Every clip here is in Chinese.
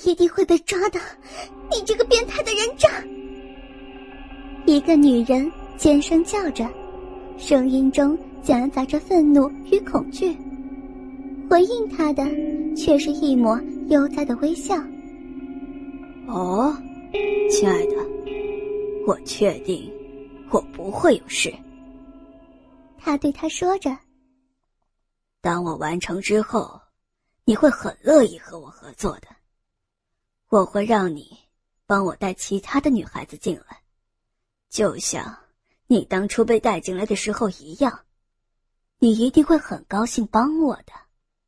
一定会被抓的，你这个变态的人渣！一个女人尖声叫着，声音中夹杂着愤怒与恐惧。回应她的却是一抹悠哉的微笑。 哦，亲爱的，我确定我不会有事。 他对她说着， 当我完成之后，你会很乐意和我合作的。我会让你帮我带其他的女孩子进来，就像你当初被带进来的时候一样，你一定会很高兴帮我的。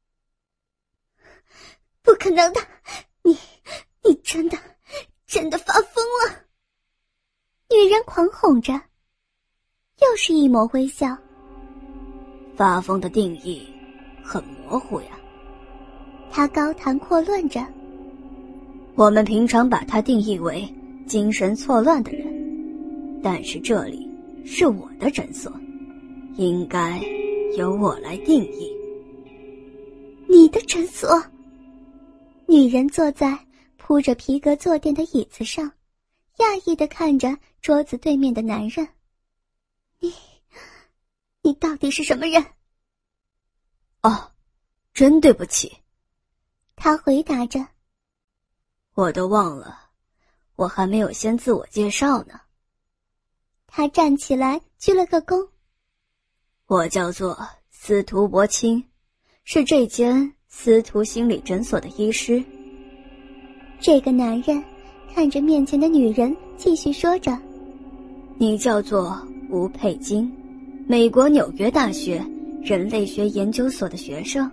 不可能的，你真的发疯了！女人狂哄着，又是一抹微笑。 发疯的定义很模糊呀。 他高谈阔论着， 我们平常把它定义为精神错乱的人，但是这里是我的诊所，应该由我来定义。 你的诊所？女人坐在铺着皮革坐垫的椅子上，讶异地看着桌子对面的男人。你到底是什么人？ 哦，真对不起。 他回答着。 我都忘了，我还没有先自我介绍呢。 他站起来鞠了个躬。 我叫做司徒伯清，是这间司徒心理诊所的医师。 这个男人看着面前的女人继续说着， 你叫做吴佩金，美国纽约大学人类学研究所的学生。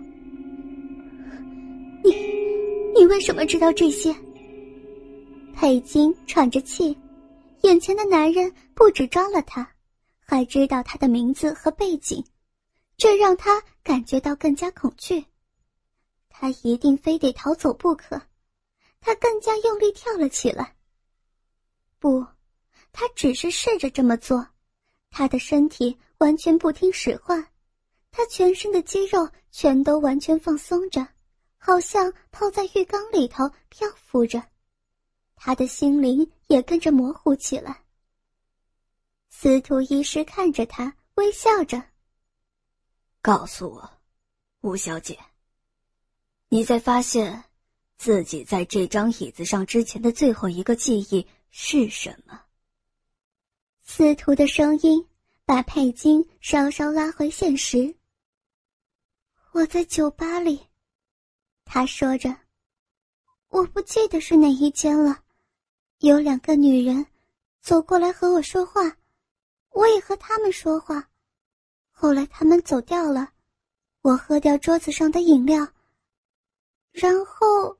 你为什么知道这些？佩金喘着气，眼前的男人不止抓了他，还知道他的名字和背景，这让他感觉到更加恐惧。他一定非得逃走不可，他更加用力跳了起来。不，他只是试着这么做，他的身体完全不听使唤，他全身的肌肉全都完全放松着，好像泡在浴缸里头漂浮着，他的心灵也跟着模糊起来。司徒医师看着他，微笑着。 告诉我，吴小姐，你在发现自己在这张椅子上之前的最后一个记忆是什么？ 司徒的声音把佩金稍稍拉回现实。我在酒吧里，他说着，我不记得是哪一间了，有2个女人走过来和我说话，我也和她们说话，后来她们走掉了，我喝掉桌子上的饮料，然后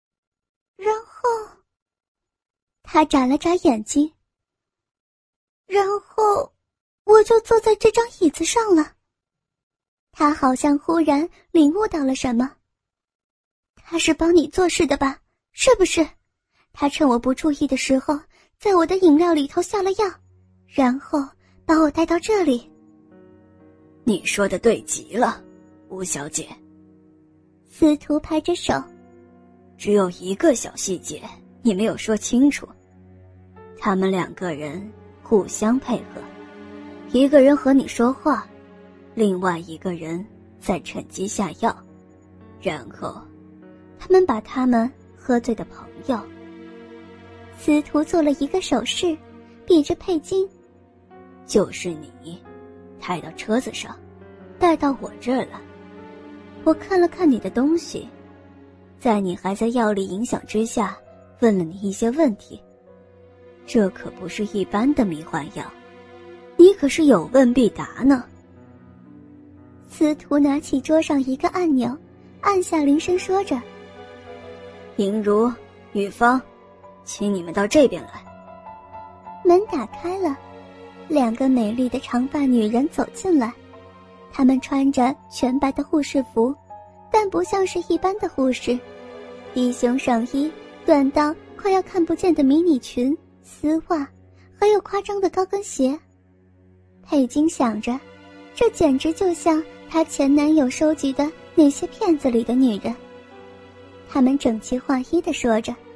他眨了眨眼睛，然后我就坐在这张椅子上了。他好像忽然领悟到了什么。他是帮你做事的吧？是不是？他趁我不注意的时候，在我的饮料里头下了药，然后把我带到这里。 你说的对极了，吴小姐。 司徒拍着手。 只有一个小细节你没有说清楚，他们2个人互相配合，一个人和你说话，另外一个人在趁机下药，然后他们把他们喝醉的朋友。 司徒做了一个手势，比着佩金。 就是你抬到车子上，带到我这儿了。我看了看你的东西，在你还在药力影响之下，问了你一些问题。这可不是一般的迷幻药，你可是有问必答呢。 司徒拿起桌上一个按钮，按下铃声，说着： 莹如、雨芳，请你们到这边来。 门打开了，2个美丽的长发女人走进来，她们穿着全白的护士服，但不像是一般的护士，低胸上衣，短到快要看不见的迷你裙，丝袜，还有夸张的高跟鞋。佩金想着，这简直就像她前男友收集的那些骗子里的女人。她们整齐划一地说着：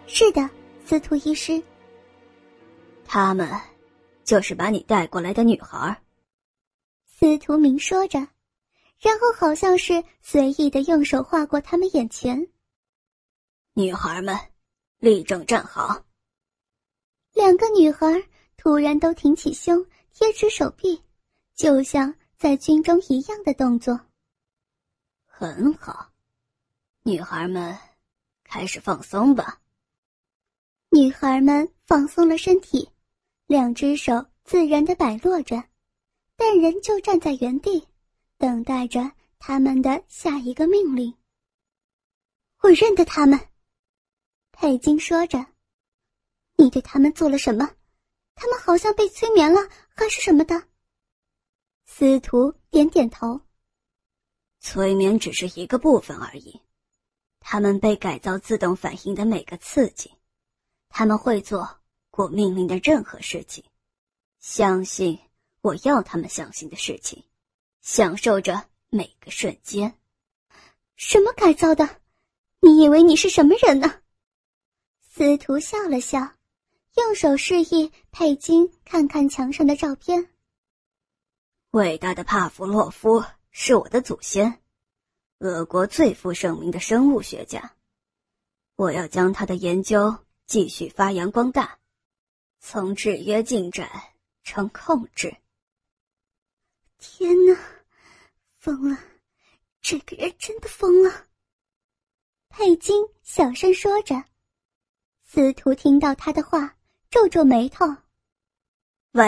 是的，司徒医师。 他们就是把你带过来的女孩。 司徒明说着，然后好像是随意地用手划过他们眼前。 女孩们，立正站好。 两个女孩突然都挺起胸，贴直手臂，就像在军中一样的动作。 很好，女孩们开始放松吧。 女孩们放松了身体，两只手自然地摆落着，但仍旧站在原地，等待着他们的下一个命令。我认得他们，佩金说着。你对他们做了什么？他们好像被催眠了，还是什么的？司徒点点头。 催眠只是一个部分而已，他们被改造自动反应的每个刺激，他们会做我命令的任何事情，相信我要他们相信的事情，享受着每个瞬间。 什么改造的？你以为你是什么人呢？司徒笑了笑，用手示意佩金看看墙上的照片。 伟大的帕夫洛夫是我的祖先，俄国最负盛名的生物学家。我要将他的研究继续发扬光大，从制约进展成控制。 天哪，疯了，这个人真的疯了。佩金小声说着。司徒听到他的话，皱皱眉头。 喂，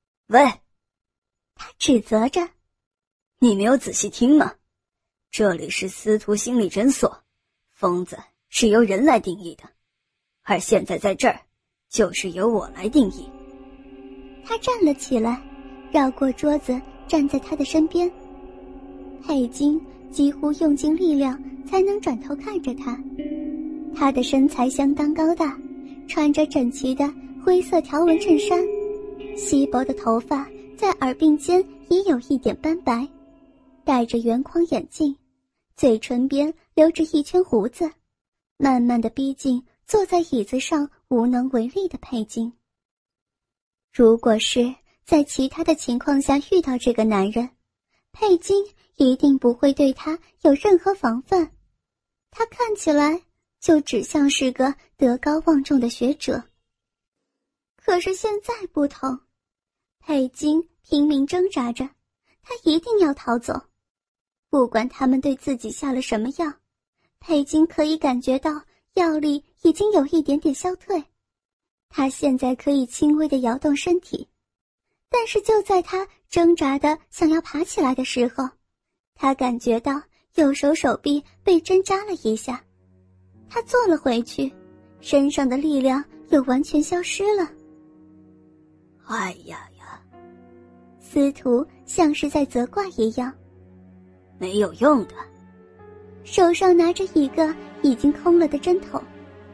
他指责着。 你没有仔细听吗？这里是司徒心理诊所，疯子是由人来定义的，而现在在这儿，就是由我来定义。 他站了起来，绕过桌子，站在他的身边。佩金几乎用尽力量才能转头看着他。他的身材相当高大，穿着整齐的灰色条纹衬衫，稀薄的头发在耳鬓间也有一点斑白，戴着圆框眼镜，嘴唇边留着一圈胡子，慢慢地逼近坐在椅子上无能为力的佩金。如果是在其他的情况下遇到这个男人，佩金一定不会对他有任何防范。他看起来就只像是个德高望重的学者。可是现在不同，佩金拼命挣扎着，他一定要逃走。不管他们对自己下了什么药，佩金可以感觉到药力已经有一点点消退。他现在可以轻微地摇动身体，但是就在他挣扎的想要爬起来的时候，他感觉到右手手臂被针扎了一下。他坐了回去，身上的力量又完全消失了。 哎呀呀， 司徒像是在责怪一样。 没有用的。 手上拿着一个已经空了的针头。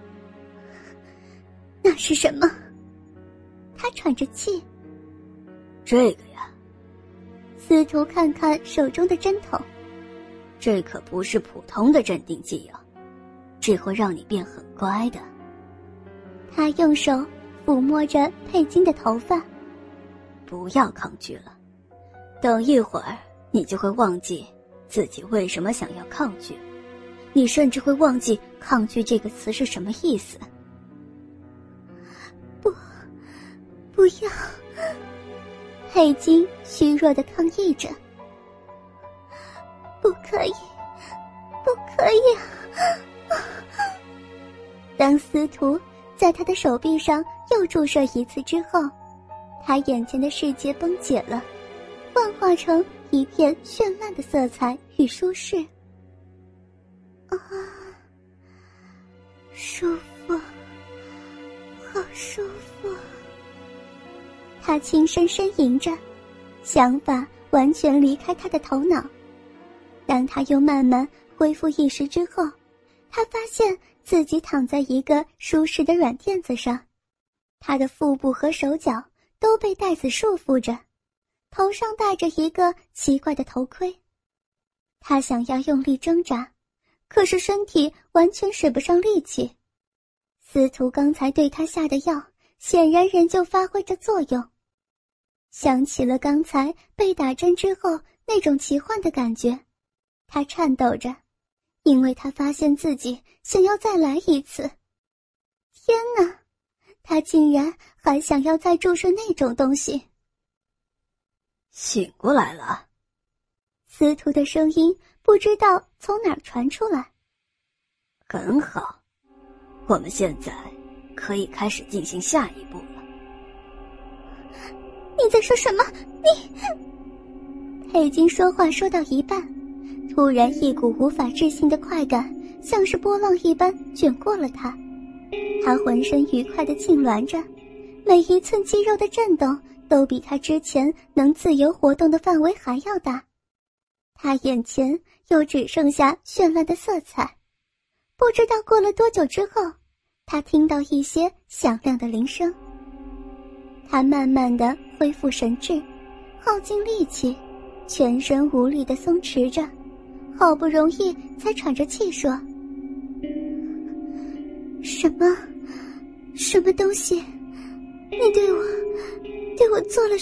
那是什么？他喘着气。 这个呀。 司徒看看手中的针头。 这可不是普通的镇定剂啊，这会让你变很乖的。 他用手抚摸着佩金的头发。 不要抗拒了，等一会儿你就会忘记自己为什么想要抗拒，你甚至会忘记抗拒这个词是什么意思。 不要，佩金虚弱地抗议着。不可以，不可以啊！当司徒在他的手臂上又注射一次之后，他眼前的世界崩解了，幻化成一片绚烂的色彩与舒适。啊，舒服，好舒服。他轻声呻吟着，想法完全离开他的头脑。当他又慢慢恢复意识之后，他发现自己躺在一个舒适的软垫子上，他的腹部和手脚都被带子束缚着，头上戴着一个奇怪的头盔。他想要用力挣扎，可是身体完全使不上力气。 司徒刚才对他下的药显然仍旧发挥着作用。想起了刚才被打针之后那种奇幻的感觉，他颤抖着，因为他发现自己想要再来一次。天哪，他竟然还想要再注射那种东西。 醒过来了。 司徒的声音不知道从哪儿传出来。 很好，我们现在可以开始进行下一步了。 你在说什么？他已经说话说到一半，突然一股无法置信的快感像是波浪一般卷过了他，他浑身愉快地痉挛着，每一寸肌肉的震动都比他之前能自由活动的范围还要大。他眼前又只剩下绚烂的色彩，不知道过了多久之后，他听到一些响亮的铃声。他慢慢地恢复神智，耗尽力气，全身无力地松弛着，好不容易才喘着气说：什么东西？你对我做了